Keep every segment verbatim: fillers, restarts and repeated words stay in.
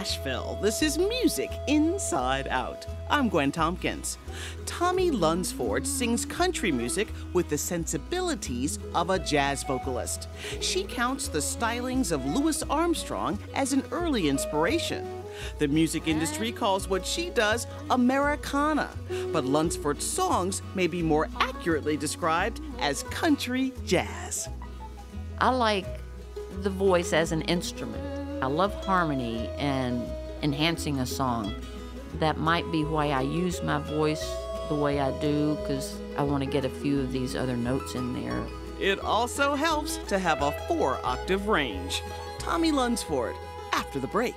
Nashville. This is Music Inside Out. I'm Gwen Tompkins. Tommy Lunsford sings country music with the sensibilities of a jazz vocalist. She counts the stylings of Louis Armstrong as an early inspiration. The music industry calls what she does Americana, but Lunsford's songs may be more accurately described as country jazz. I like the voice as an instrument. I love harmony and enhancing a song. That might be why I use my voice the way I do, because I want to get a few of these other notes in there. It also helps to have a four-octave range. Tommy Lunsford, after the break.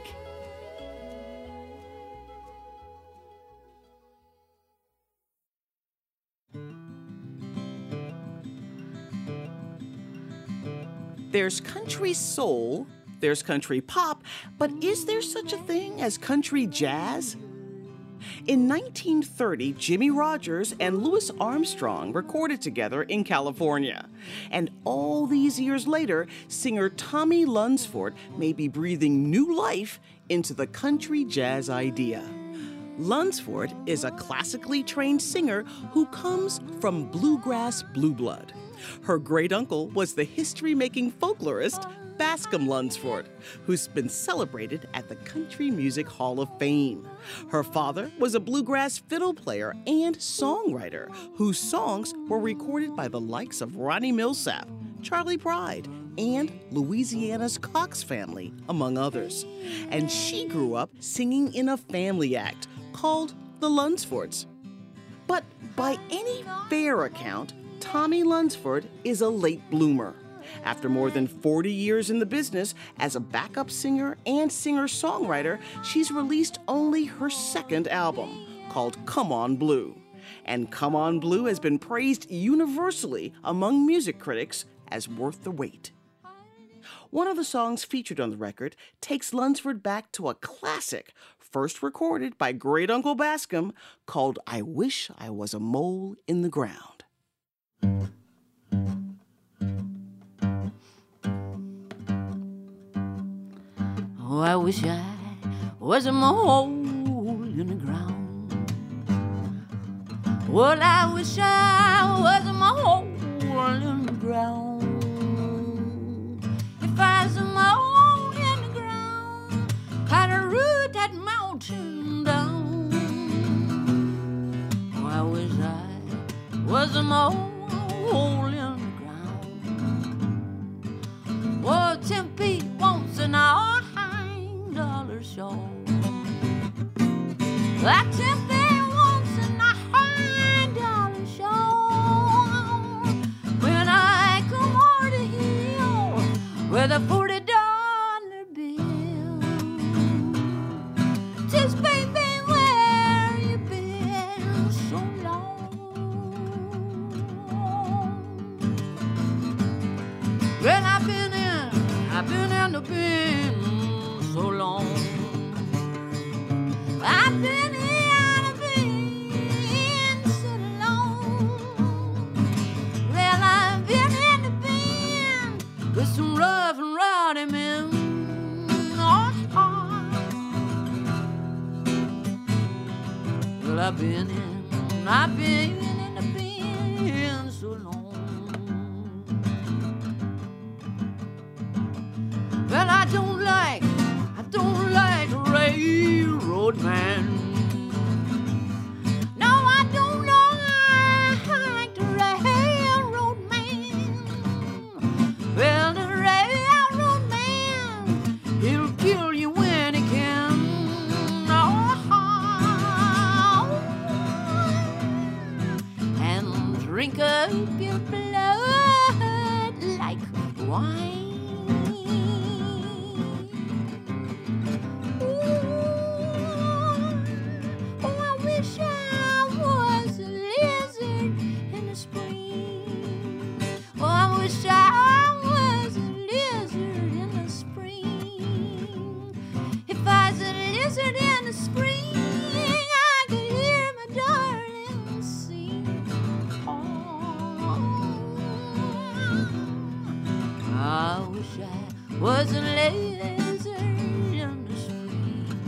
There's country soul, there's country pop, but is there such a thing as country jazz? In nineteen thirty, Jimmie Rodgers and Louis Armstrong recorded together in California. And all these years later, singer Tommy Lunsford may be breathing new life into the country jazz idea. Lunsford is a classically trained singer who comes from bluegrass blue blood. Her great-uncle was the history-making folklorist Bascom Lunsford, who's been celebrated at the Country Music Hall of Fame. Her father was a bluegrass fiddle player and songwriter whose songs were recorded by the likes of Ronnie Milsap, Charlie Pride, and Louisiana's Cox family, among others. And she grew up singing in a family act called the Lunsfords. But by any fair account, Tommy Lunsford is a late bloomer. After more than forty years in the business as a backup singer and singer-songwriter, she's released only her second album, called Come On Blue. And Come On Blue has been praised universally among music critics as worth the wait. One of the songs featured on the record takes Lunsford back to a classic, first recorded by Great Uncle Bascom, called I Wish I Was a Mole in the Ground. Oh, I wish I was a mole in the ground. Well, I wish I was a mole in the ground. If I was a mole in the ground, I'd root that mountain down. Oh, I wish I was a mole in the ground. Oh, ten feet once an hour dollar show. That ten feet once in a high dollar show. When I come over the hill with a forty dollar bill, just baby, where you been so long? Well, I've been in, I've been in the bin so long. I've been here, I've been so long. Well, I've been in the bin with some rough and rowdy men. Oh, oh. Well, I've been in, I've been in the bin so long. Well, I don't like don't like a railroad man. No, I don't like the railroad man. Well, the railroad man, he'll kill you when he can. Oh, and drink up your blood like wine. Was a lizard in the street.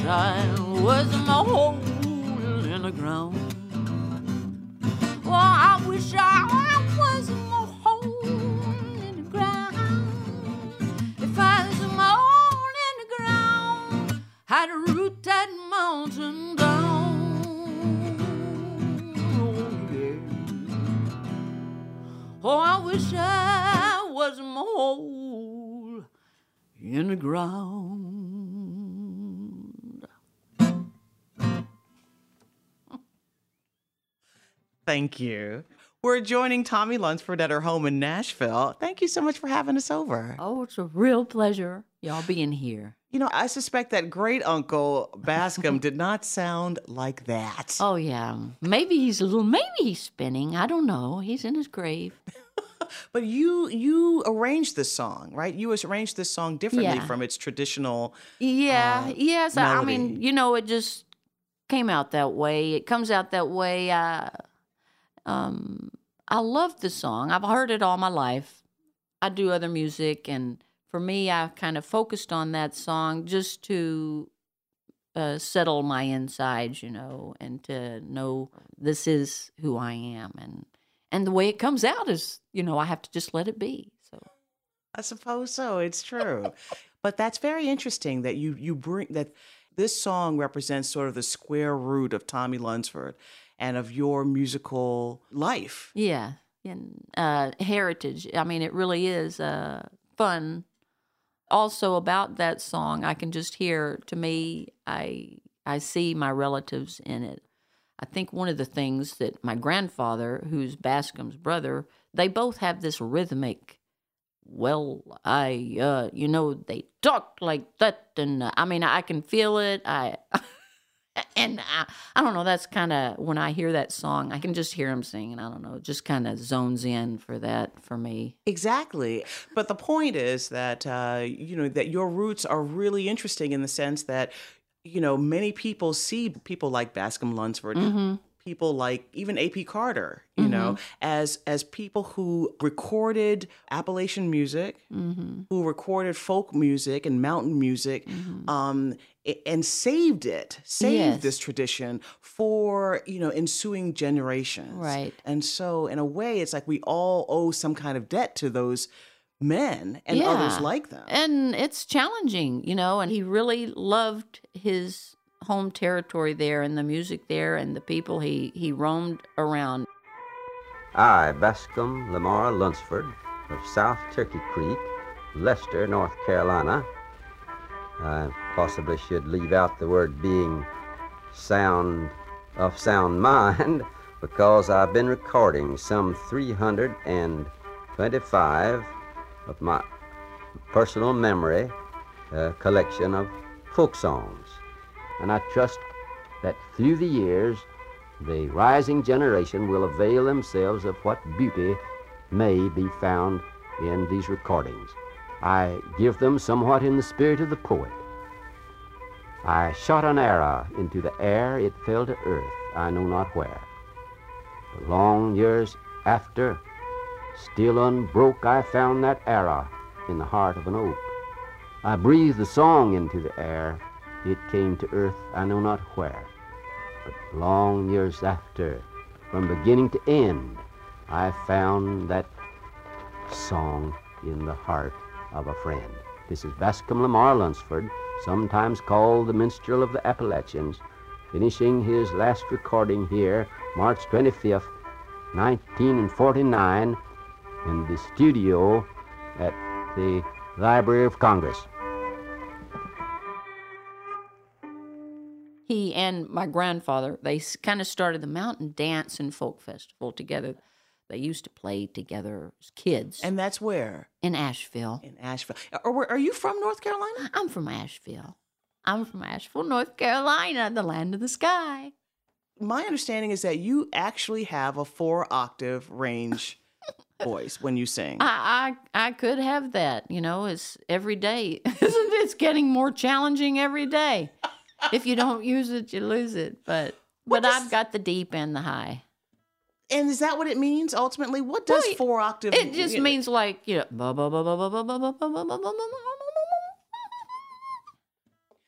I was a hole in the ground. Well, I wish I was a hole in the ground. If I was a hole in the ground, I'd root that mountain down. Oh, yeah. Oh, I wish I was a hole in the ground. Thank you. We're joining Tommy Lunsford at her home in Nashville. Thank you so much for having us over. Oh, it's a real pleasure, y'all being here. You know, I suspect that great uncle Bascom did not sound like that. Oh, yeah. Maybe he's a little, maybe he's spinning. I don't know. He's in his grave. But you you arranged this song, right? You arranged this song differently Yeah. from its traditional Yeah, uh, yes. I, I mean, melody. you know, it just came out that way. It comes out that way. I, um, I love the song. I've heard it all my life. I do other music, and for me, I kind of focused on that song just to uh, settle my insides, you know, and to know this is who I am, and and the way it comes out is, you know, I have to just let it be. So I suppose so. It's true. But that's very interesting that you you bring that this song represents sort of the square root of Tommy Lunsford and of your musical life. yeah, and uh, heritage. I mean, it really is uh, fun. Also about that song, I can just hear. To me, I I see my relatives in it. I think one of the things that my grandfather, who's Bascom's brother, they both have this rhythmic, well, I, uh, you know, they talk like that. And uh, I mean, I can feel it. I, and I, I don't know, that's kind of, when I hear that song, I can just hear him singing. I don't know, it just kind of zones in for that for me. Exactly. But the point is that, uh, you know, that your roots are really interesting in the sense that, you know, many people see people like Bascom Lunsford, Mm-hmm. people like even A P Carter, you know, as as people who recorded Appalachian music, Mm-hmm. who recorded folk music and mountain music, Mm-hmm. um, a- and saved it, saved Yes. this tradition for, you know, ensuing generations. Right. And so in a way, it's like we all owe some kind of debt to those men and others Yeah. like them. And it's challenging, you know, and he really loved his home territory there and the music there and the people he, he roamed around. I, Bascom Lamar Lunsford of South Turkey Creek, Lester, North Carolina. I possibly should leave out the word being sound of sound mind because I've been recording some three hundred twenty-five of my personal memory uh, collection of folk songs. And I trust that through the years, the rising generation will avail themselves of what beauty may be found in these recordings. I give them somewhat in the spirit of the poet. I shot an arrow into the air, it fell to earth, I know not where. But long years after, still unbroke, I found that arrow in the heart of an oak. I breathed the song into the air, it came to earth, I know not where. But long years after, from beginning to end, I found that song in the heart of a friend. This is Bascom Lamar Lunsford, sometimes called the Minstrel of the Appalachians, finishing his last recording here, March twenty-fifth, nineteen forty-nine, in the studio at the Library of Congress. He and my grandfather, they kind of started the Mountain Dance and Folk Festival together. They used to play together as kids And that's where? in Asheville. In Asheville. Or where, are you from North Carolina? I'm from Asheville. I'm from Asheville, North Carolina, the land of the sky. My understanding is that you actually have a four octave range voice when you sing. I, I I could have that. You know, it's every day. Isn't it? It's getting more challenging every day. If you don't use it, you lose it. But What but does- I've got the deep and the high. And is that what it means ultimately? What does Well, four octave It just you know- means like, you know, ba- ba- ba- ba- ba- ba- ba- ba- ba- ba- ba- ba- ba- ba- But let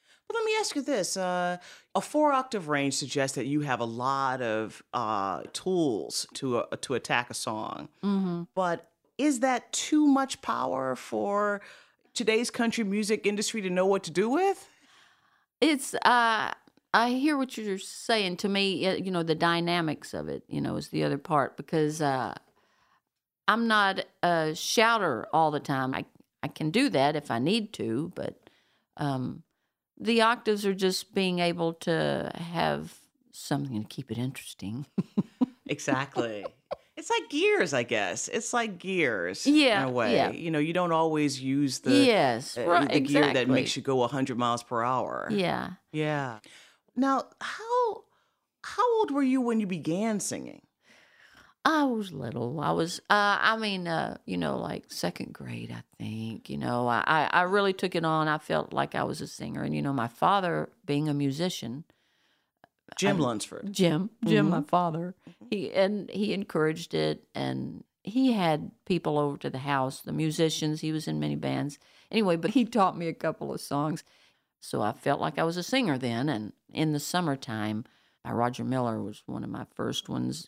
me ask you this. Uh, a four-octave range suggests that you have a lot of uh, tools to uh, to attack a song. Mm-hmm. But is that too much power for today's country music industry to know what to do with? It's, uh, I hear what you're saying. To me, uh, you know, the dynamics of it, you know, is the other part, because uh, I'm not a shouter all the time. I, I can do that if I need to, but um, the octaves are just being able to have something to keep it interesting. Exactly. It's like gears, I guess. It's like gears Yeah, in a way. yeah. You know, you don't always use the, Yes, uh, right, the gear that exactly. makes you go one hundred miles per hour. Yeah. Yeah. Now, how how old were you when you began singing? I was little. I was, uh, I mean, uh, you know, like second grade, I think. You know, I, I I really took it on. I felt like I was a singer. And, you know, my father, being a musician, Jim Lunsford. Jim, Jim, my father, he and he encouraged it, and he had people over to the house, the musicians. He was in many bands, anyway. But he taught me a couple of songs, so I felt like I was a singer then. And in the summertime, by Roger Miller was one of my first ones.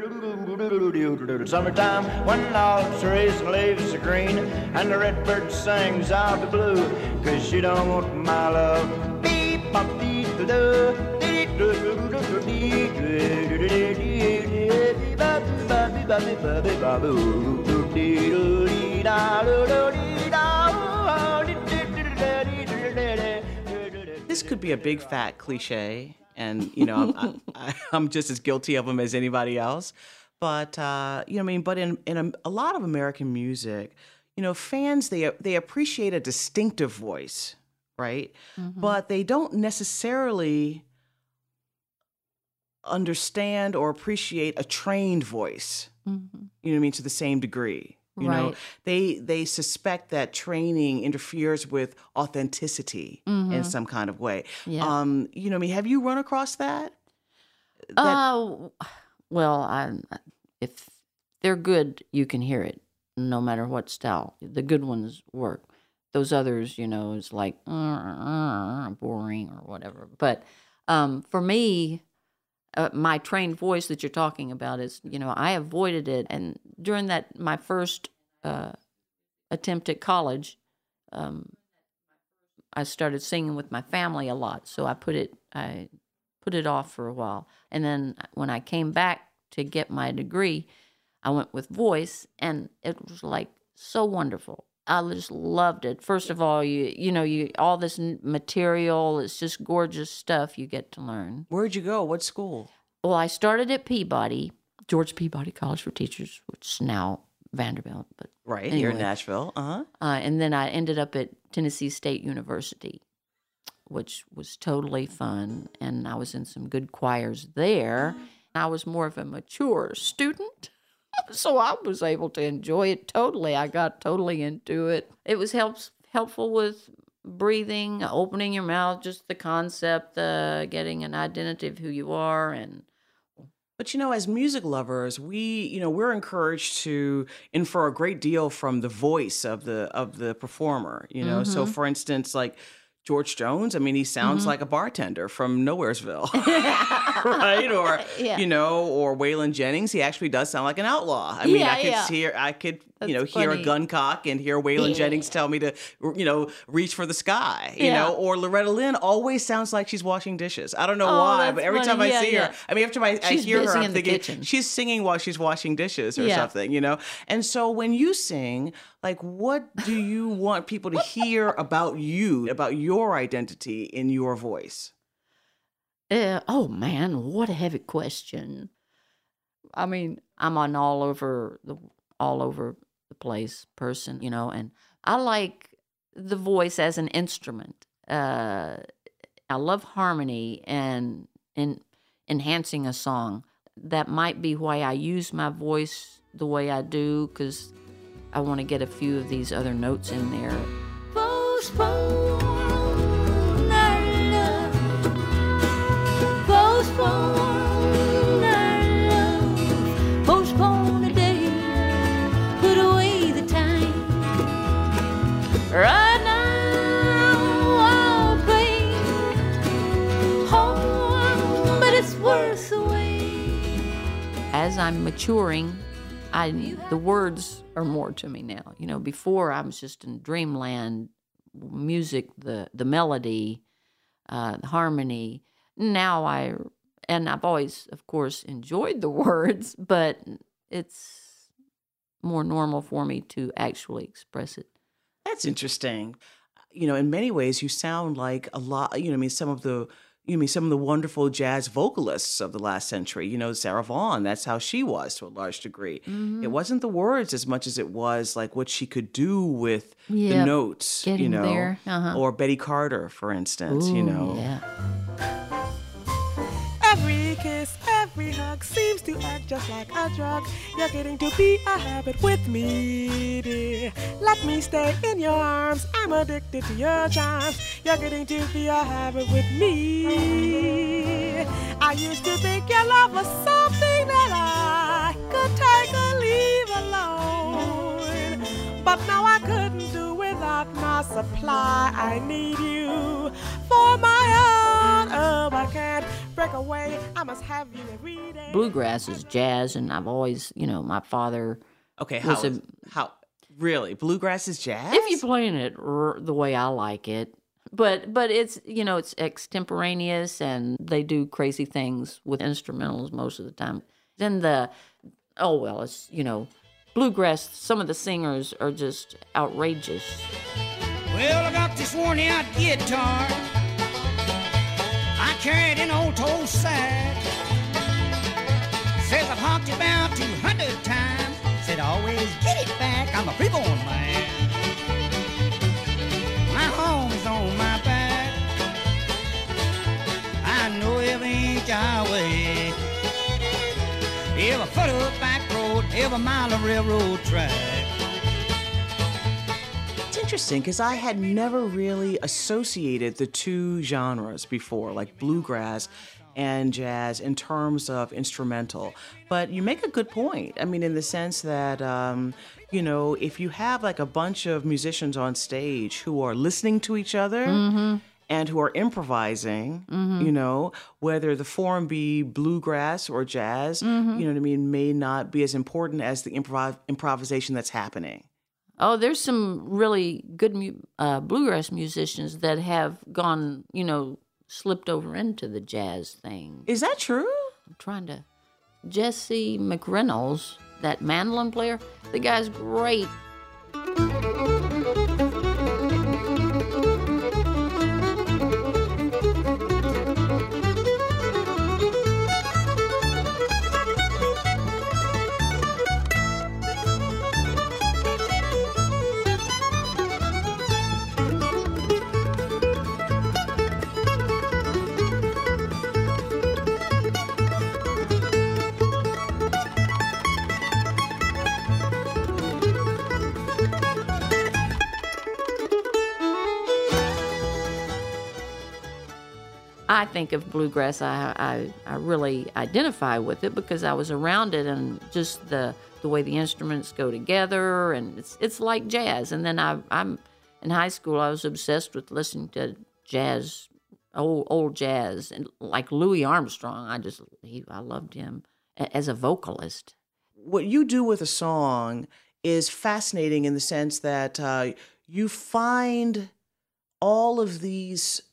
Summertime, when logs raise and leaves are green, and the redbird sings out the blue, 'cause you don't want my love. Beep, bop, dee, doo, doo, dee, doo, doo, doo, doo, dee, doo, doo, doo, dee, dee, dee, ba, ba, ba, ba, ba, ba, ba, boo, doo, dee, doo, dee, da, doo, doo, dee, da, oh, dee, dee, dee, dee, dee, dee, dee, dee. This could be a big fat cliche, and you know, I'm, I, I'm just as guilty of them as anybody else. But uh, you know, I mean, but in in a, a lot of American music, you know, fans they they appreciate a distinctive voice, right? Mm-hmm. But they don't necessarily understand or appreciate a trained voice. Mm-hmm. You know what I mean? To the same degree. You know, Right. they they suspect that training interferes with authenticity in some kind of way. Yeah. Um, you know, what I mean, have you run across that? That- Uh, well, I, if they're good, you can hear it, no matter what style. The good ones work. Those others, you know, is like uh, uh, boring or whatever. But um, for me, uh, my trained voice that you're talking about is, you know, I avoided it. And during that, my first uh, attempt at college, um, I started singing with my family a lot. So I put it, I put it off for a while. And then when I came back to get my degree, I went with voice, and it was like so wonderful. I just loved it. First of all, you you know, you all this n- material, it's just gorgeous stuff you get to learn. Where'd you go? What school? Well, I started at Peabody, George Peabody College for Teachers, which is now Vanderbilt, but Right here in Anyway. Nashville. Uh-huh. uh, and then I ended up at Tennessee State University, which was totally fun, and I was in some good choirs there. I was more of a mature student, so I was able to enjoy it totally. I got totally into it. It was helps helpful with breathing, opening your mouth, just the concept, uh, getting an identity of who you are, and But you know, as music lovers, we, you know, we're encouraged to infer a great deal from the voice of the of the performer. You know, so for instance, like George Jones, I mean, he sounds like a bartender from Nowheresville, right? Or Yeah. you know, or Waylon Jennings, he actually does sound like an outlaw. I mean, Yeah, I could yeah. hear, I could, you know, That's hear a funny. gun cock and hear Waylon Yeah. Jennings tell me to, you know, reach for the sky. You Yeah. know, or Loretta Lynn always sounds like she's washing dishes. I don't know Oh, why, that's but every funny. time I Yeah, see yeah. her, I mean, every time I, I She's hear her, busy I'm in the thinking kitchen. she's singing while she's washing dishes or Yeah. something, you know? And so when you sing, like, what do you want people to hear about you, about your identity in your voice? Uh, oh man, what a heavy question. I mean, I'm an all over the all over the place person, you know, and I like the voice as an instrument. Uh, I love harmony and in enhancing a song. That might be why I use my voice the way I do, because I want to get a few of these other notes in there. Postpone our love. Postpone our love. Postpone the day. Put away the time. Right now I'll play as I'm maturing, I the words are more to me now. You know, before I was just in dreamland, music, the the melody, uh, the harmony. Now I, and I've always, of course, enjoyed the words, but it's more normal for me to actually express it. That's interesting. You know, in many ways, you sound like a lot, you know, I mean, some of the, you know, I mean, some of the wonderful jazz vocalists of the last century, you know, Sarah Vaughan, that's how she was to a large degree. Mm-hmm. It wasn't the words as much as it was like what she could do with the Yep. notes, Getting you know, there. Uh-huh. or Betty Carter, for instance, you Ooh, know. Yeah. Every kiss, every hug seems to act just like a drug. You're getting to be a habit with me, dear. Let me stay in your arms. I'm addicted to your charms. You're getting to be a habit with me. I used to think your love was something that I could take or leave alone. But now I couldn't do without my supply. I need you for my own. Oh, I can't break away. I must have you every day. Bluegrass is jazz, and I've always, you know, my father. Okay, was how, a- how, really? Bluegrass is jazz? If you're playing it r- the way I like it, but but it's you know it's extemporaneous, and they do crazy things with instrumentals most of the time. Then the oh well, it's you know bluegrass. Some of the singers are just outrageous. Well, I got this worn out guitar. I carried an old toe sack. Says I've honked it about two hundred times. Said I always get it back. I'm a freeborn man. My home is on my back. I know every inch highway, every foot of back road, every mile of railroad track. It's interesting because I had never really associated the two genres before, like bluegrass and jazz, in terms of instrumental. But you make a good point. I mean, in the sense that, um, you know, if you have like a bunch of musicians on stage who are listening to each other and who are improvising, you know, whether the form be bluegrass or jazz, you know what I mean, may not be as important as the improv- improvisation that's happening. Oh, there's some really good mu- uh, bluegrass musicians that have gone, you know, slipped over into the jazz thing. Is that true? I'm trying to. Jesse McReynolds, that mandolin player, the guy's great. I think of bluegrass, I, I I really identify with it because I was around it, and just the the way the instruments go together, and it's it's like jazz. And then I I'm in high school, I was obsessed with listening to jazz, old old jazz, and like Louis Armstrong. I just he I loved him a- as a vocalist. What you do with a song is fascinating in the sense that uh, you find all of these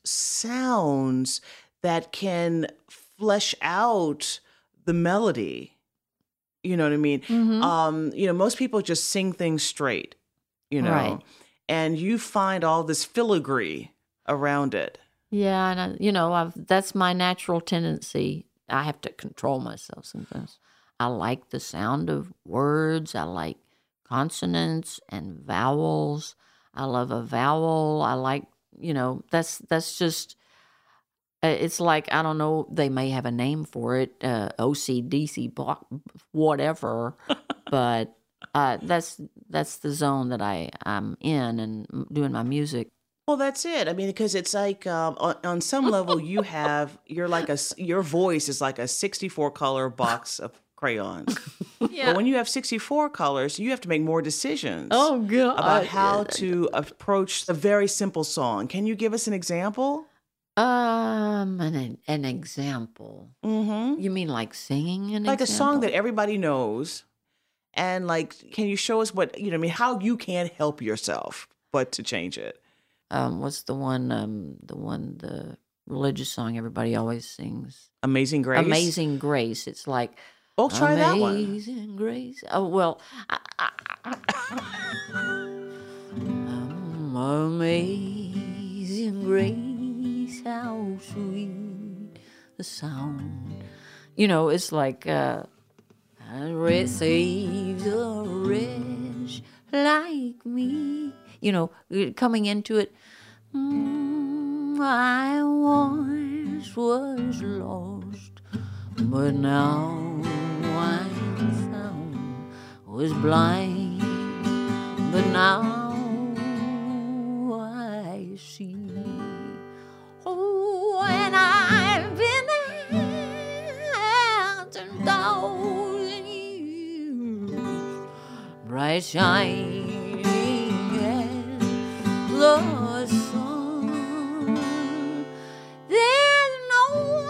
sounds that can flesh out the melody. You know what I mean? Um, you know, most people just sing things straight, you know, Right. and you find all this filigree around it. Yeah, and I, you know, I've, that's my natural tendency. I have to control myself sometimes. I like the sound of words. I like consonants and vowels. I love a vowel. I like, you know, that's that's just. uh, It's like I don't know. They may have a name for it, uh, O C D C, block, whatever. But uh, that's that's the zone that I I'm in and doing my music. Well, that's it. I mean, because it's like um, on, on some level, you have you're like a s- your voice is like a sixty-four color box of crayons. But when you have sixty-four colors, you have to make more decisions. Oh, God. About how to approach a very simple song. Can you give us an example? Um, an an example. Mm-hmm. You mean like singing an Like example? a song that everybody knows. And like, can you show us what, you know, I mean, how you can't help yourself but to change it? Um, what's the one? Um, the one, the religious song everybody always sings. Amazing Grace? Amazing Grace. It's like. Oh, try that one. Amazing Grace. Oh well. I, I, I, um, amazing Grace, how sweet the sound. You know, it's like. Uh, It saves a wretch like me. You know, coming into it. Mm, I once was lost, but now I'm found. Was blind, but now I see. Oh, and I've been there ten thousand years, bright shining as the sun. There's no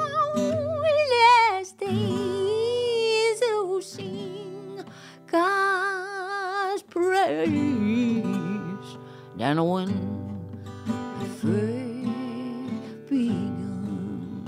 less days to sing God's praise than when it first begun.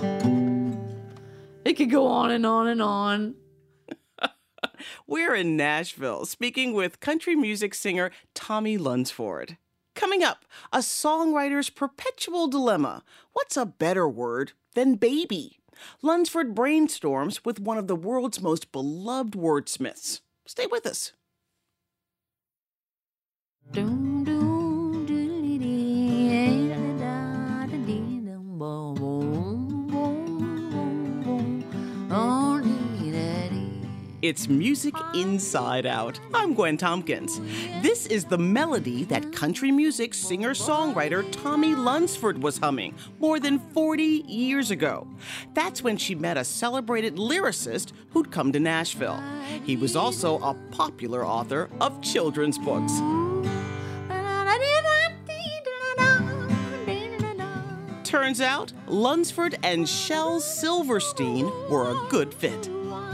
It could go on and on and on. We're in Nashville, speaking with country music singer Tommy Lunsford. Coming up, a songwriter's perpetual dilemma. What's a better word than baby? Lunsford brainstorms with one of the world's most beloved wordsmiths. Stay with us. Doom, doom, diddly dee, da, da, da, dee, dum, boom, boom, boom, boom, oh, dee, da, dee. It's music inside out. I'm Gwen Tompkins. This is the melody that country music singer-songwriter Tommy Lunsford was humming more than forty years ago. That's when she met a celebrated lyricist who'd come to Nashville. He was also a popular author of children's books. Turns out, Lunsford and Shel Silverstein were a good fit.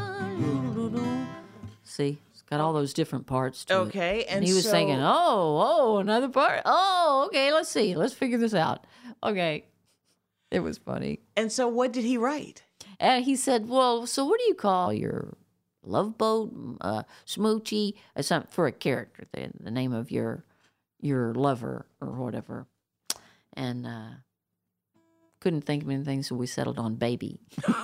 See, it's got all those different parts to it. Okay, and And he was so- thinking, oh, oh, another part. Oh, okay, let's see. Let's figure this out. Okay. It was funny. And so what did he write? And he said, well, so what do you call your love boat, uh, smoochie, or something for a character, the, the name of your your lover or whatever. And uh, couldn't think of anything, so we settled on baby.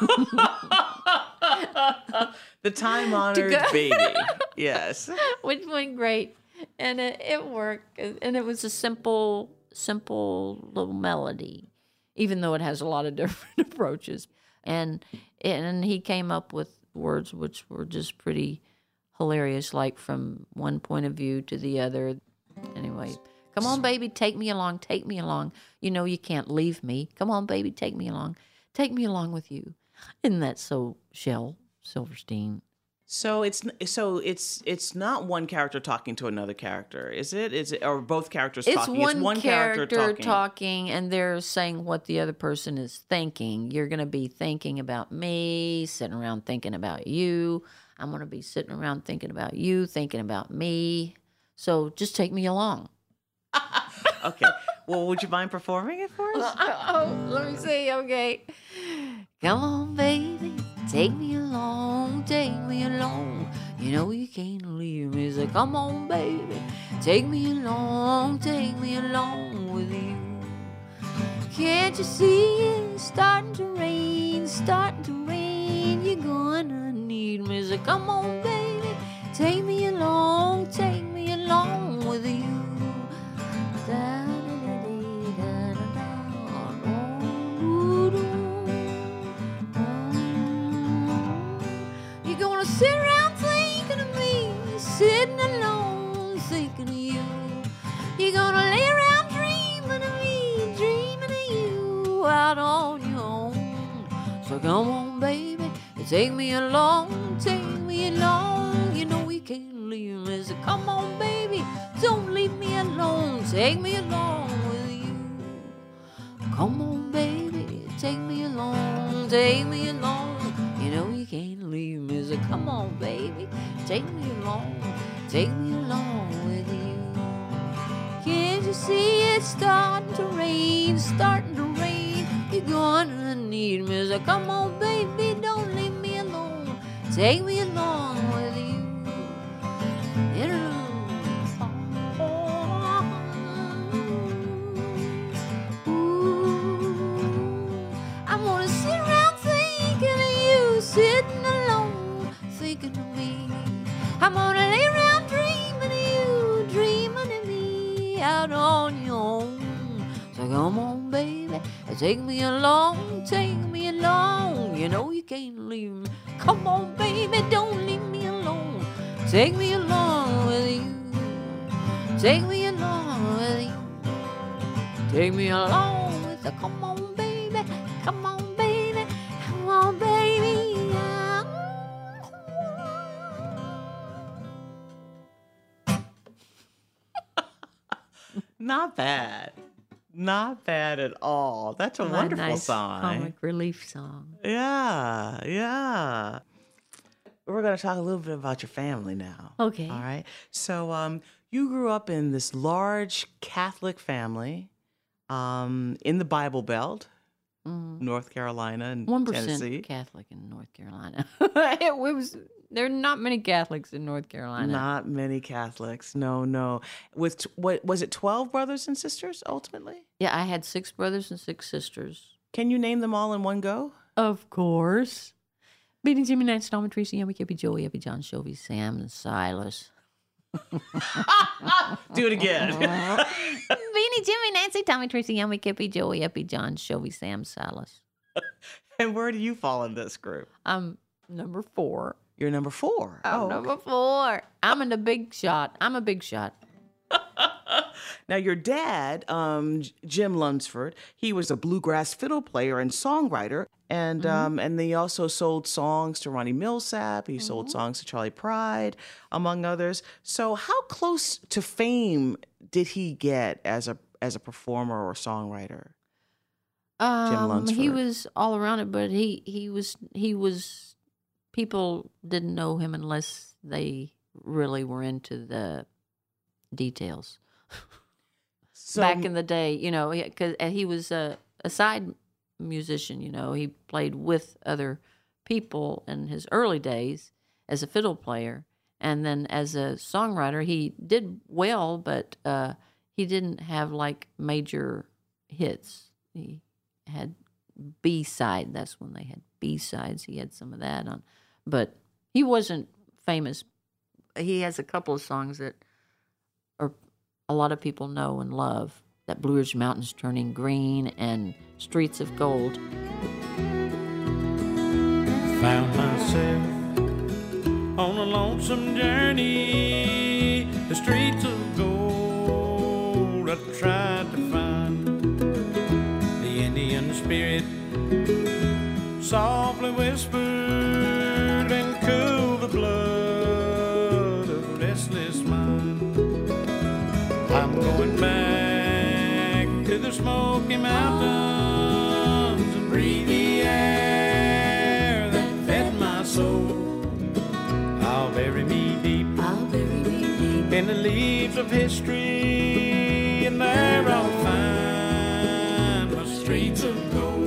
The time-honored go- baby. Yes. Which went great. And it, it worked. And it was a simple, simple little melody, even though it has a lot of different approaches. And and he came up with words which were just pretty hilarious, like from one point of view to the other. Anyway, come on, baby, take me along, take me along. You know you can't leave me. Come on, baby, take me along. Take me along with you. Isn't that so, Shel Silverstein? So it's so it's it's not one character talking to another character, is it? Is it or both characters It's talking? one, it's one character, character talking. and they're saying what the other person is thinking. You're going to be thinking about me, sitting around thinking about you. I'm going to be sitting around thinking about you, thinking about me. So just take me along. Okay. Well, would you mind performing it for us? Oh, let me see. Okay. Come on, baby, take me along, take me along. You know you can't leave me. So come on, baby, take me along, take me along with you. Can't you see it's starting to rain, starting to rain? You're gonna need me. So come on, baby, take me along, take me along with you. You're gonna sit around thinking of me, sitting alone thinking of you. You're gonna lay around dreaming of me, dreaming of you out on your own. So come on, baby, take me along, take me along. You know you can't leave me. So come on, baby, don't leave me alone. Take me along with you. Come on, baby. take me along, take me along. You know you can't leave me, so come on, baby, take me along, take me along with you. Can't you see it's starting to rain, starting to rain? You're gonna need me, so come on, baby, don't leave me alone, take me along with you. I'm gonna sit around thinking of you, sitting alone, thinking of me. I'm gonna lay around dreaming of you, dreaming of me, out on your own. So come on, baby, take me along, take me along. You know you can't leave me. Come on, baby, don't leave me alone. Take me along with you. Take me along with you. Take me along with you. Come on, baby. Come on, baby. Come on, baby. Not bad. Not bad at all. That's a My wonderful nice song. comic relief song. Yeah, yeah. We're going to talk a little bit about your family now. Okay. All right. So, um, you grew up in this large Catholic family, um, in the Bible Belt, Mm. North Carolina and One Tennessee. percent Catholic in North Carolina. it was there are not many Catholics in North Carolina. Not many Catholics. No, no. With t- what was it? Twelve brothers and sisters ultimately. Yeah, I had six brothers and six sisters. Can you name them all in one go? Of course. Beating Jimmy, Nancy, Tom, Tracy, Yummy, Kippy, Joey, Eppy, John, Shovey, Sam, and Silas. Do it again. Beanie, Jimmy, Nancy, Tommy, Tracy, Yummy, Kippy, Joey, Eppy, John, Shovey, Sam, Silas. And where do you fall in this group? I'm number four. You're number four. I'm Oh, number four. I'm in the big shot. I'm a big shot. Now, your dad, um, J- Jim Lunsford, he was a bluegrass fiddle player and songwriter, and Mm-hmm. um, and he also sold songs to Ronnie Millsap. He sold Mm-hmm. songs to Charlie Pride, among others. So, how close to fame did he get as a as a performer or songwriter? Um, Lunsford. he was all around it, but he, he was he was people didn't know him unless they really were into the details. So, Back in the day, you know, because he was a, a side musician. You know, he played with other people in his early days as a fiddle player, and then as a songwriter, he did well, but uh, he didn't have like major hits. He had B side. That's when they had B sides. He had some of that on, but he wasn't famous. He has a couple of songs that are a lot of people know and love. That Blue Ridge Mountains Turning Green and Streets of Gold. Found myself on a lonesome journey, the streets of gold I tried to find. The Indian spirit softly whispered and cooled the blood of a restless mind. I'm going back to the Smoky Mountains and breathe the air that fed my soul. I'll bury me deep, I'll bury me deep in the leaves of history, and there I'll find the streets of gold.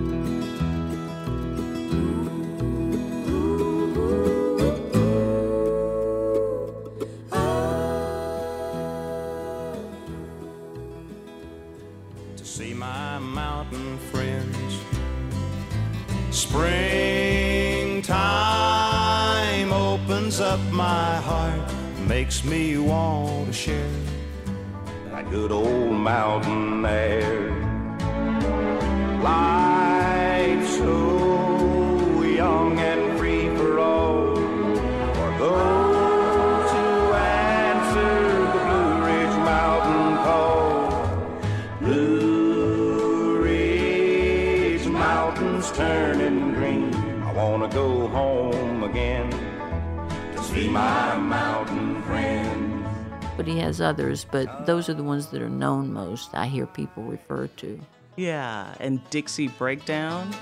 To see my mountain friends, springtime opens up my heart, makes me want to share that good old mountain air. Life's so young and free for all, for those who answer the Blue Ridge Mountain call. Blue Ridge Mountains turning green, I wanna go home again to see my mountain friends. but he has others, but those are the ones that are known most, I hear people refer to. Yeah, and Dixie Breakdown.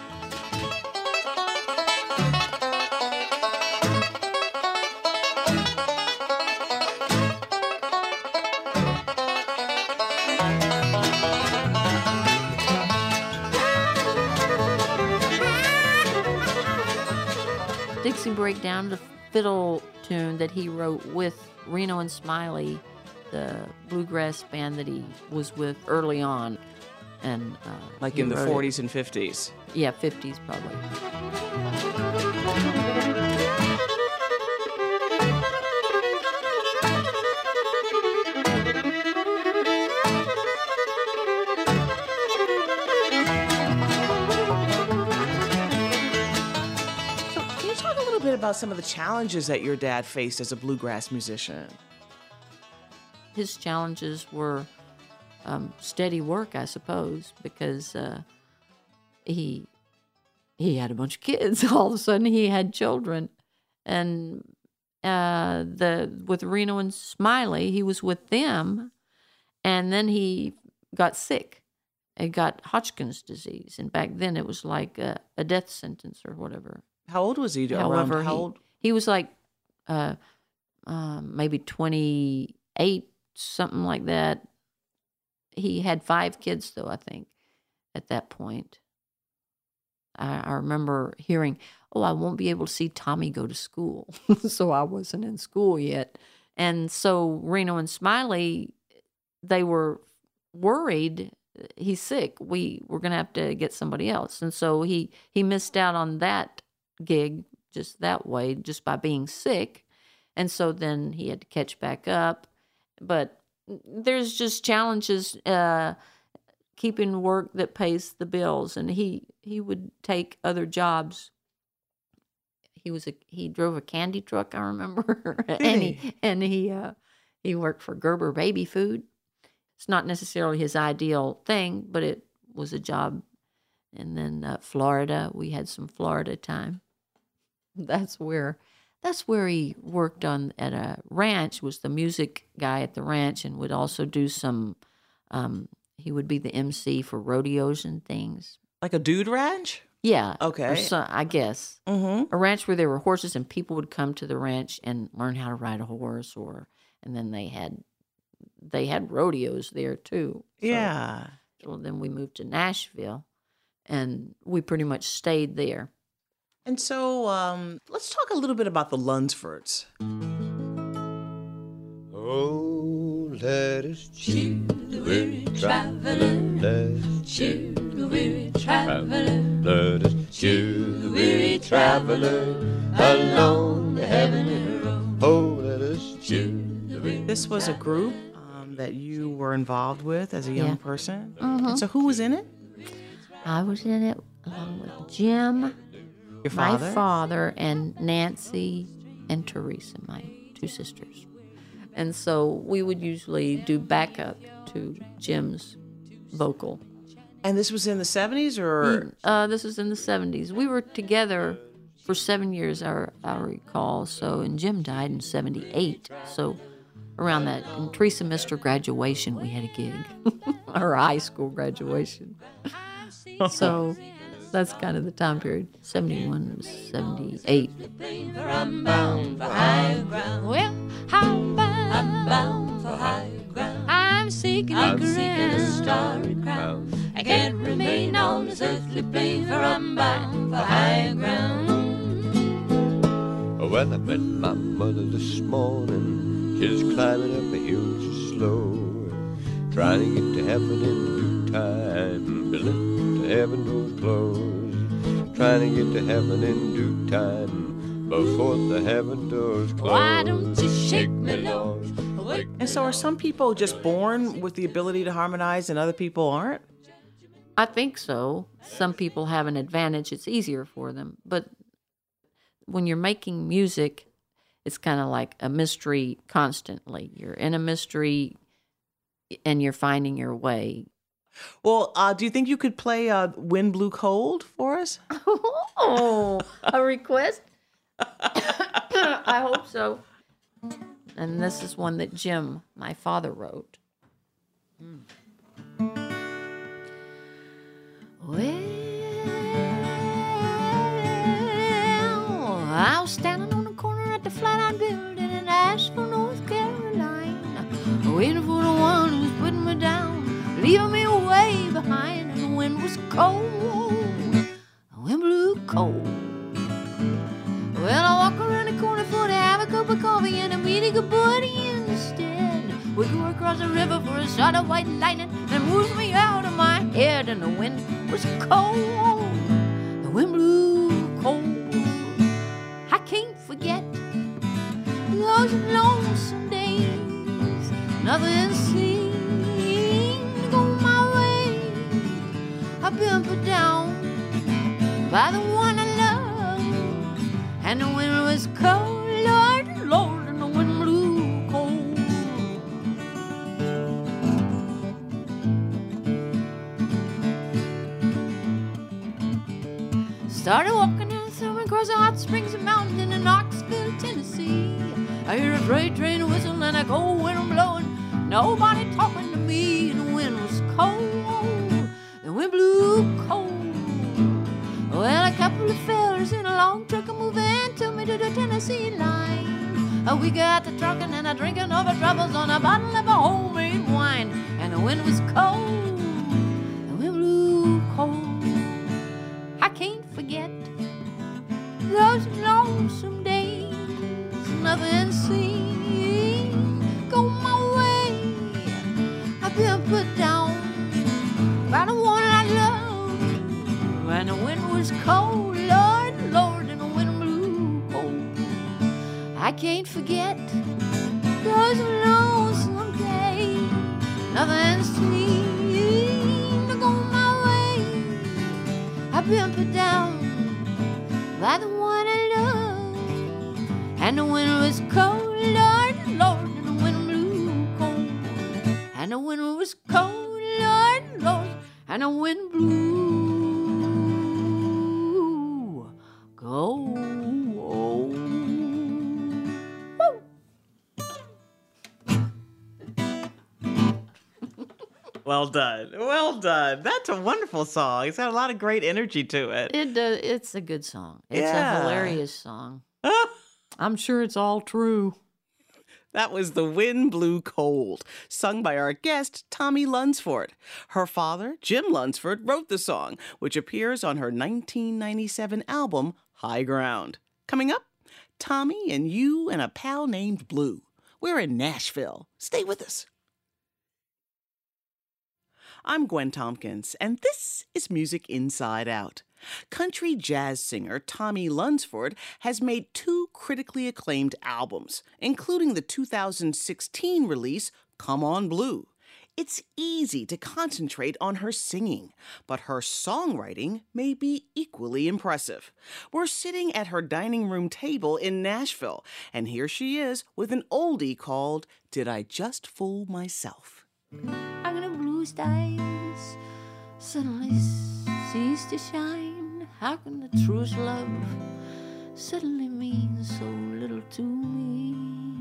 Dixie Breakdown, the fiddle tune that he wrote with Reno and Smiley, the bluegrass band that he was with early on. And uh, Like he in the wrote it- forties and fifties. Yeah, fifties probably. So can you talk a little bit about some of the challenges that your dad faced as a bluegrass musician? His challenges were um, steady work, I suppose, because uh, he he had a bunch of kids. All of a sudden, he had children, and uh, the with Reno and Smiley, he was with them, and then he got sick. He got Hodgkin's disease, and back then it was like a, a death sentence or whatever. How old was he? However, Around how he, old? he was like uh, uh, maybe twenty-eight, something like that. He had five kids, though, I think, at that point. I, I remember hearing, oh, I won't be able to see Tommy go to school. So I wasn't in school yet. And so Reno and Smiley, they were worried. He's sick. We we're going to have to get somebody else. And so he, he missed out on that gig just that way, just by being sick. And so then he had to catch back up. But there's just challenges uh, keeping work that pays the bills. And he, he would take other jobs. He was a he drove a candy truck, I remember. and he and he uh, he worked for Gerber Baby Food. It's not necessarily his ideal thing, but it was a job. And then uh, Florida, we had some Florida time. That's where that's where he worked on at a ranch, was the music guy at the ranch, and would also do some, um, he would be the M C for rodeos and things. Like a dude ranch? Yeah. Okay. Or so, I guess. Mm-hmm. A ranch where there were horses, and people would come to the ranch and learn how to ride a horse, or and then they had they had rodeos there too. So, Yeah. Well, then we moved to Nashville, and we pretty much stayed there. And so um, let's talk a little bit about the Lunsfords. Oh, let us cheer the weary traveler. Let us cheer the weary traveler. Let us cheer the weary traveler along the heavenly road. Oh, let us cheer the weary. This was a group um, that you were involved with as a young Yeah. person. Mhm. And so who was in it? I was in it along with Jim, Your my father? father, and Nancy and Teresa, my two sisters. And so we would usually do backup to Jim's vocal. And this was in the seventies or? Uh, this was in the seventies. We were together for seven years, I, I recall. So, and Jim died in seventy-eight. So around that, and Teresa missed her graduation. We had a gig, her high school graduation. So that's kind of the time period. seventy-one was seventy-eight. I'm bound for higher ground. Well, how bound? I'm bound for higher ground. I'm seeking a I'm seeking a grand starry crown. I can't remain on this earthly plane, for I'm bound for higher ground. Well, I met my mother this morning. She's climbing up a hill so slow, trying to get to heaven in due time. Building to heaven doors closed, trying to get to heaven in due time before the heaven doors close. Why don't you shake me, Lord? Wake And so are some people just born with the ability to harmonize and other people aren't? I think so. Some people have an advantage. It's easier for them. But when you're making music, it's kind of like a mystery constantly. You're in a mystery and you're finding your way. Well, uh, do you think you could play uh, Wind Blew Cold for us? Oh, a request? I hope so. And this is one that Jim, my father, wrote. Well, I was standing on the corner at the Flatiron Building in Asheville, North Carolina, waiting for the one who was putting me down, leaving me way behind, and the wind was cold, the wind blew cold. Well, I walk around the corner for to have a cup of coffee and a meet a good buddy instead. We go across the river for a shot of white lightning that moves me out of my head, and the wind was cold, the wind blew cold. I can't forget those lonesome days, nothing seemed to go my way. I've been put down by the one I love, and the wind was cold, Lord, Lord, and the wind blew cold. Started walking down the summer across the hot springs and mountains in Knoxville, Tennessee. I hear a freight train whistle and a cold wind blowing, nobody talking to me, and the wind was cold, the wind blew cold. Well, a couple of fellas in a long truck are moving to me to the Tennessee line. Uh, we got the truckin' and a drinking of our troubles on a bottle of a homemade wine, and the wind was cold, the wind blew cold. I can't forget those lonesome days, nothing seemed to go my way. I've been put down by the one I love, and the wind was cold, Lord, Lord, and the wind blew cold. I can't forget those lonesome days, nothing seemed to go my way. I've been put down by the one I love, and the wind was cold, Lord, Lord, and the wind blew cold. And the wind was cold, Lord, Lord, and the wind blew cold. Well done. Well done. That's a wonderful song. It's got a lot of great energy to it. It does. It's a good song. It's Yeah. a hilarious song. I'm sure it's all true. That was The Wind Blew Cold, sung by our guest, Tommy Lunsford. Her father, Jim Lunsford, wrote the song, which appears on her nineteen ninety-seven album, High Ground. Coming up, Tommy and you and a pal named Blue. We're in Nashville. Stay with us. I'm Gwen Tompkins, and this is Music Inside Out. Country jazz singer Tommy Lunsford has made two critically acclaimed albums, including the two thousand sixteen release, Come On Blue. It's easy to concentrate on her singing, but her songwriting may be equally impressive. We're sitting at her dining room table in Nashville, and here she is with an oldie called Did I Just Fool Myself? I'm gonna blue skies suddenly cease to shine. How can the truest love suddenly mean so little to me?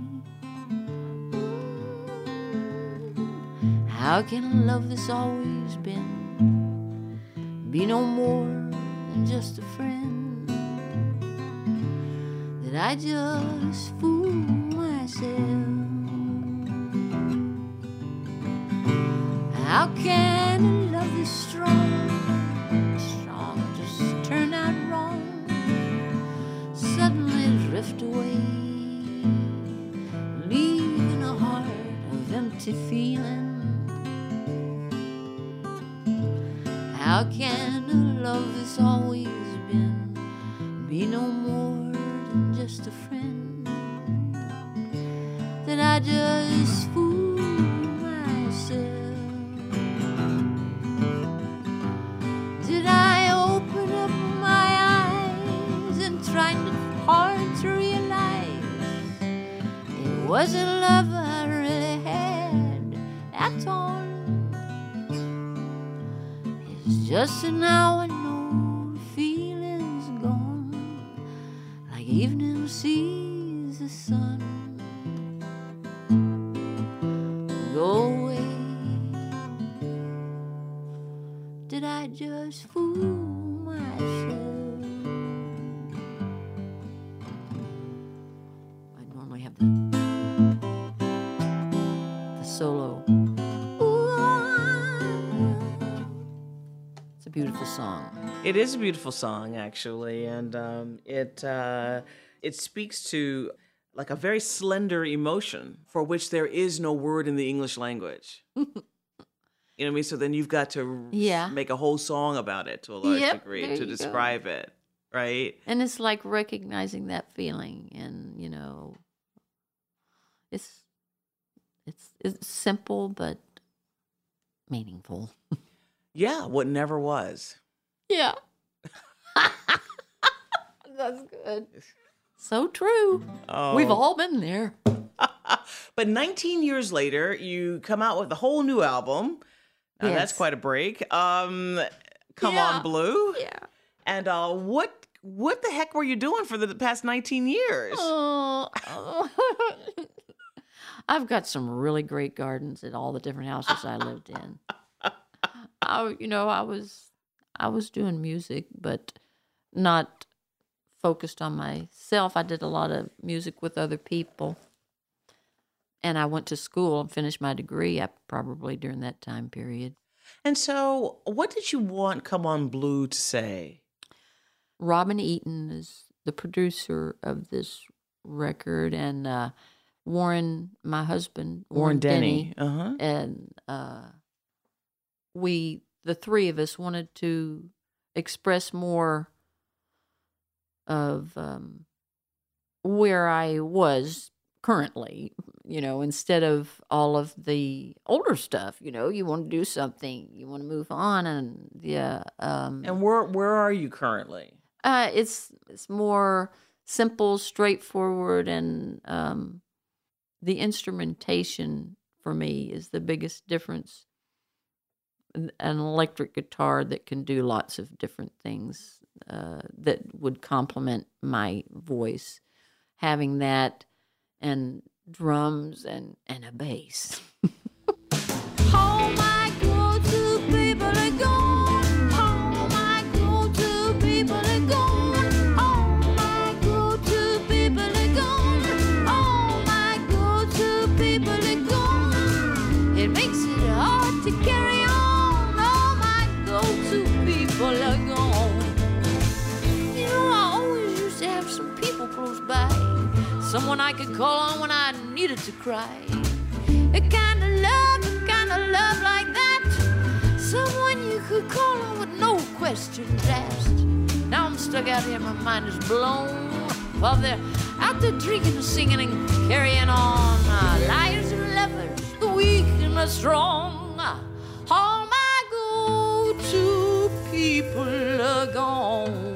How can a love that's always been be no more than just a friend? That I just fool myself? How can a love that's strong, strong just turn out wrong? Suddenly drift away, leaving a heart of empty feeling. How can a love that's always been be no more than just a friend? That I just fool myself? Did I open up my eyes and trying hard to realize it wasn't love I really had at all? It's just that now I know the feeling's gone, like evening sees the sun go away. Did I just fool song. It is a beautiful song, actually, and um, it uh, it speaks to like a very slender emotion for which there is no word in the English language. You know what I mean? So then you've got to Yeah. make a whole song about it to a large Yep, degree there to you go. describe it, right? And it's like recognizing that feeling, and you know, it's it's it's simple but meaningful. Yeah, what never was. Yeah. That's good. So true. Oh. We've all been there. But nineteen years later, you come out with a whole new album. Now, that's Yes. quite a break. Um, Come Yeah. On Blue. Yeah. And uh, what what the heck were you doing for the past nineteen years? Oh. I've got some really great gardens at all the different houses I lived in. I, you know, I was I was doing music, but not focused on myself. I did a lot of music with other people. And I went to school and finished my degree, I probably during that time period. And so, what did you want Come On Blue to say? Robin Eaton is the producer of this record, and uh, Warren, my husband, Warren Denny. Denny, Uh-huh. and uh, we, the three of us, wanted to express more of um, where I was currently, you know, instead of all of the older stuff. You know, you want to do something, you want to move on, and yeah. Um, And where where are you currently? uh, it's it's more simple, straightforward, and um, the instrumentation for me is the biggest difference. An an electric guitar that can do lots of different things uh, that would complement my voice. Having that and drums and, and a bass. All my go-to people are gone. All my go-to people are gone. All my go-to people are gone. All my go-to people are gone. It makes it hard to carry on. All my go-to people are gone. You know, I always used to have some people close by. Someone I could call on when I needed to cry. A kind of love, a kind of love like that. Someone you could call on with no questions asked. Now I'm stuck out here, my mind is blown. While they're out there drinking and singing and carrying on. Uh, liars and lovers, the weak and the strong. All my go-to people are gone.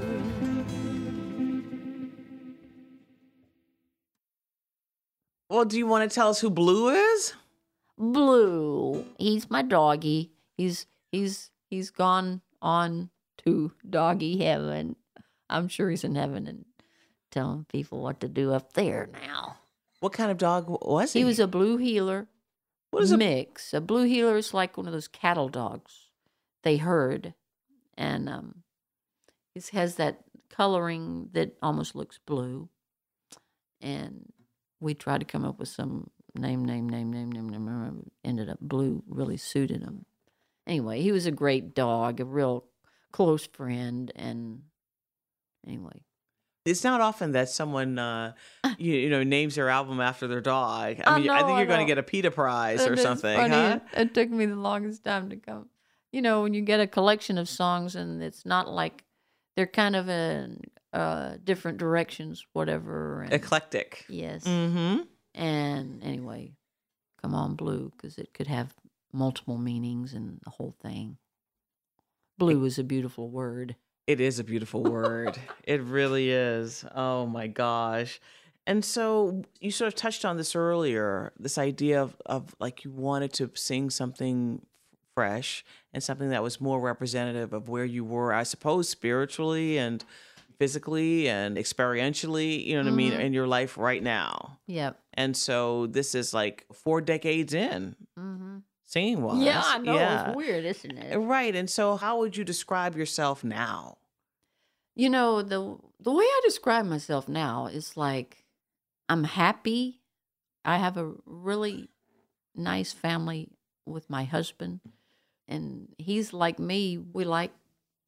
Well, do you want to tell us who Blue is? Blue, he's my doggy. He's he's he's gone on to doggy heaven. I'm sure he's in heaven and telling people what to do up there now. What kind of dog w- was he? He was a blue heeler What is a- mix. A blue heeler is like one of those cattle dogs they herd, and um, it has that coloring that almost looks blue. And we tried to come up with some name, name, name, name, name, name. name. Ended up Blue really suited him. Anyway, he was a great dog, a real close friend, and anyway. It's not often that someone, uh, you, you know, names their album after their dog. I I mean, I, know, think I you're going to know. get a PETA prize or And it's something, funny, huh? It, it took me the longest time to come. You know, when you get a collection of songs and it's not like they're kind of in uh, different directions, whatever. And, Eclectic. yes. Mm-hmm. And anyway, Come On Blue, because it could have multiple meanings and the whole thing. Blue is a beautiful word. It is a beautiful word. It really is. Oh my gosh. And so you sort of touched on this earlier, this idea of, of like you wanted to sing something fresh and something that was more representative of where you were, I suppose, spiritually and physically and experientially, you know what I mean, in your life right now. Yep. And so this is like four decades in, Mm-hmm. singing wise. Yeah, I know. Yeah. It's weird, isn't it? Right. And so how would you describe yourself now? You know, the the way I describe myself now is like I'm happy. I have a really nice family with my husband, and he's like me. We like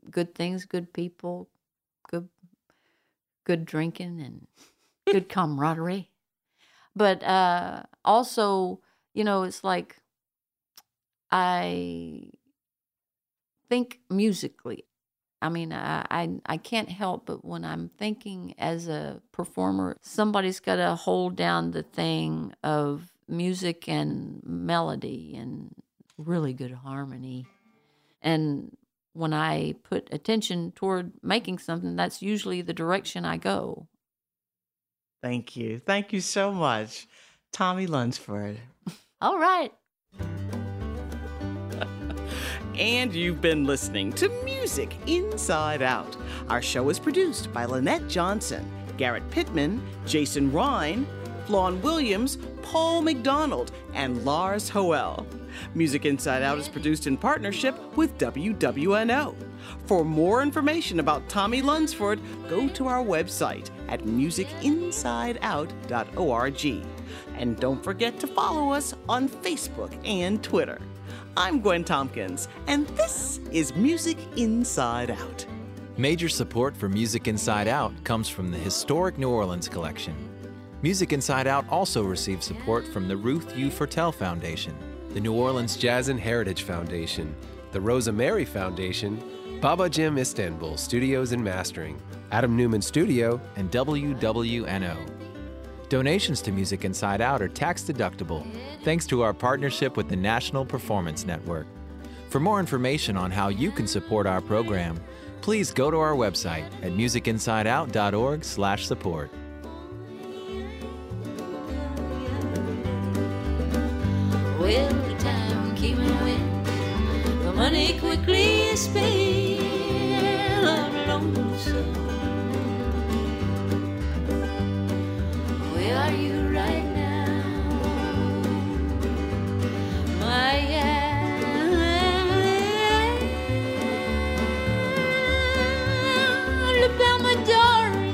good things, good people, good good drinking, and good camaraderie. But uh, also, you know, it's like I think musically. I mean, I, I I can't help but when I'm thinking as a performer, somebody's got to hold down the thing of music and melody and really good harmony. And when I put attention toward making something, that's usually the direction I go. Thank you. Thank you so much, Tommy Lunsford. All right. And you've been listening to Music Inside Out. Our show is produced by Lynette Johnson, Garrett Pittman, Jason Ryan, Flawn Williams, Paul McDonald, and Lars Hoel. Music Inside Out is produced in partnership with W W N O. For more information about Tommy Lunsford, go to our website at music inside out dot org. And don't forget to follow us on Facebook and Twitter. I'm Gwen Tompkins, and this is Music Inside Out. Major support for Music Inside Out comes from the Historic New Orleans Collection. Music Inside Out also receives support from the Ruth U. Fertel Foundation, the New Orleans Jazz and Heritage Foundation, the Rosa Mary Foundation, Baba Jim Istanbul Studios and Mastering, Adam Newman Studio, and W W N O. Donations to Music Inside Out are tax-deductible, thanks to our partnership with the National Performance Network. For more information on how you can support our program, please go to our website at music inside out dot org slash support. Well, the time came and went, the money quickly is spent all alone, so where are you right now, my Alabama darling?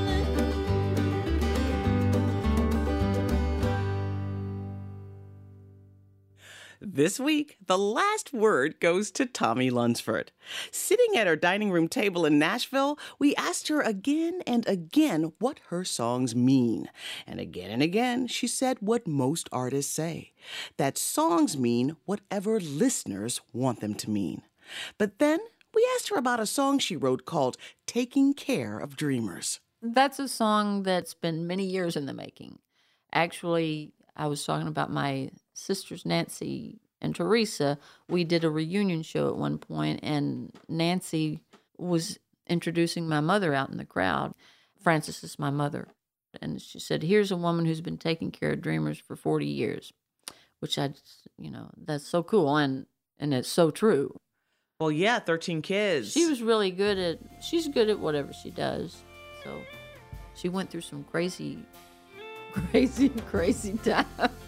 This week, the last word goes to Tommy Lunsford. Sitting at our dining room table in Nashville, we asked her again and again what her songs mean. And again and again, she said what most artists say, that songs mean whatever listeners want them to mean. But then we asked her about a song she wrote called Taking Care of Dreamers. That's a song that's been many years in the making. Actually, I was talking about my sisters Nancy and Teresa. We did a reunion show at one point, and Nancy was introducing my mother out in the crowd. Frances is my mother. And she said, here's a woman who's been taking care of dreamers for forty years, which I, just, you know, that's so cool. And, and it's so true. Well, yeah, thirteen kids. She was really good at, she's good at whatever she does. So she went through some crazy, crazy, crazy times.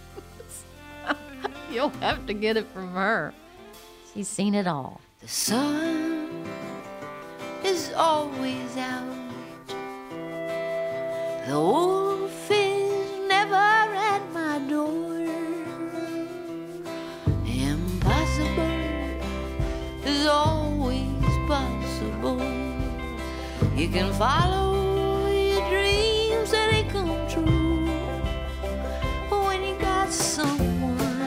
You'll have to get it from her. She's seen it all. The sun is always out. The wolf is never at my door. Impossible is always possible. You can follow your dreams and they come true when you got someone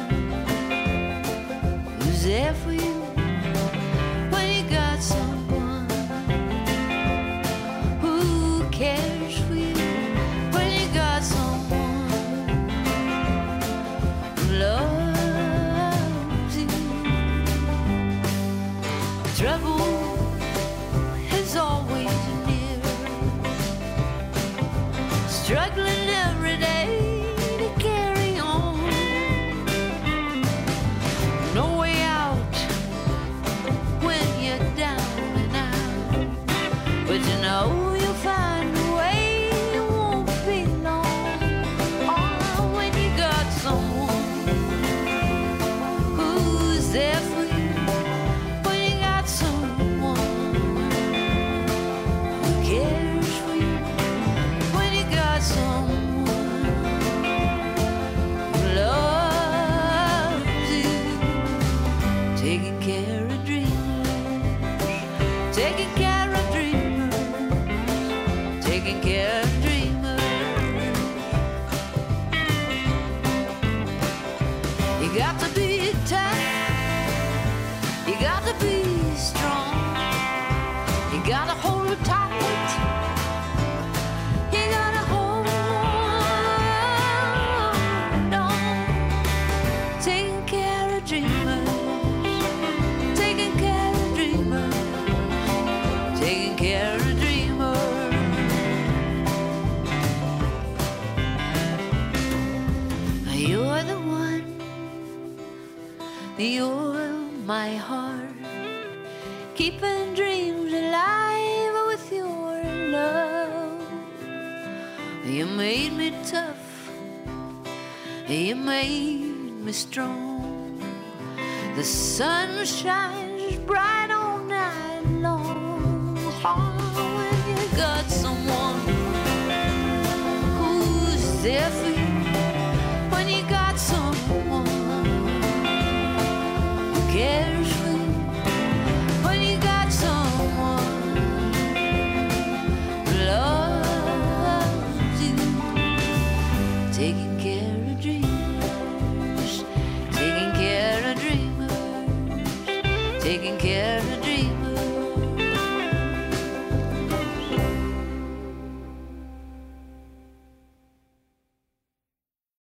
who's there for you. When you got someone who cares for you. When you got someone who loves you. Trouble is always near. Struggling every day to carry on. No way out when you're down and out. But you know you'll find a way, it won't be long. Oh, when you got someone who's there for you. When you got someone who cares for you. When you got someone care of dreamers. You got to be tough, you got to be strong, you gotta hold it tight, you gotta hold on. Taking care of dreamers, taking care of dreamers, taking care of dreamers. You're the one, you're my heart, keeping dreams alive with your love. You made me tough, you made me strong. The sun shines bright